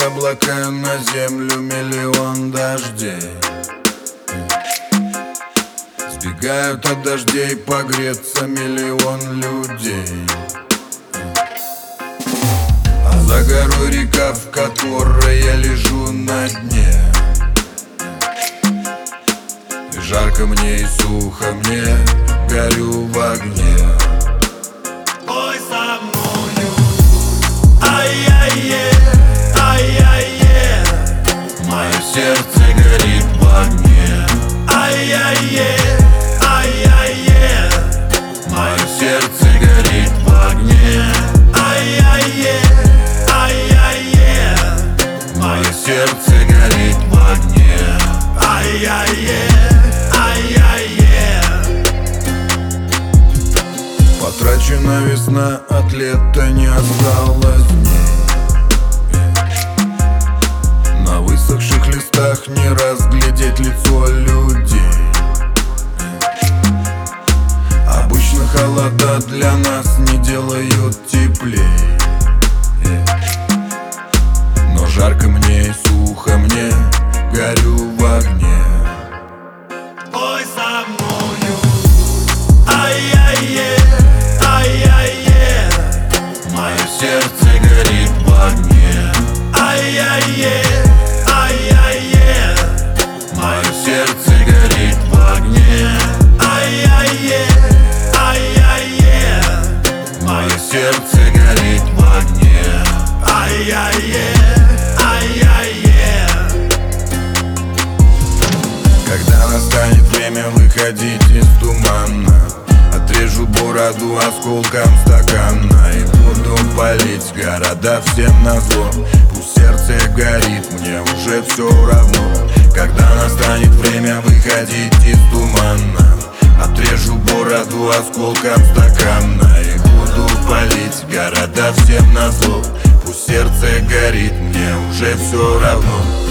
облака, на землю миллион дождей. Сбегают от дождей погреться миллион людей. А за горой река, в которой я лежу на дне. И жарко мне и сухо мне, горю в огне. Ой, со мною, ай-яй-е, ай-яй-е, Мое сердце горит в огне. ай-яй-е, ай-яй-е, Мое сердце горит в огне. ай-яй-е, ай-яй-е, Мое сердце горит в огне. ай-яй-е, ай-яй-е. Потрачена весна, от лета не осталось дней. На высохших листах не разглядеть лицо людей. Обычно холода для нас не делают теплей. Но жарко мне и сухо мне, горю в огне. Ой, со мною, ай-яй-е, ай-яй-е, Мое сердце горит в огне. ай-яй-е, ай-яй-е, Мое сердце горит в огне. ай-яй-е, ай-яй-е, Мое сердце горит в огне. ай-яй-е, ай-яй-е. Когда настанет время выходить из тумана, отрежу бороду осколком стакана и буду палить города всем назло. Пусть сердце горит, мне уже все равно. Когда настанет время выходить из тумана, отрежу бороду осколком стакана и буду палить города всем назло. Пусть сердце горит, мне уже все равно.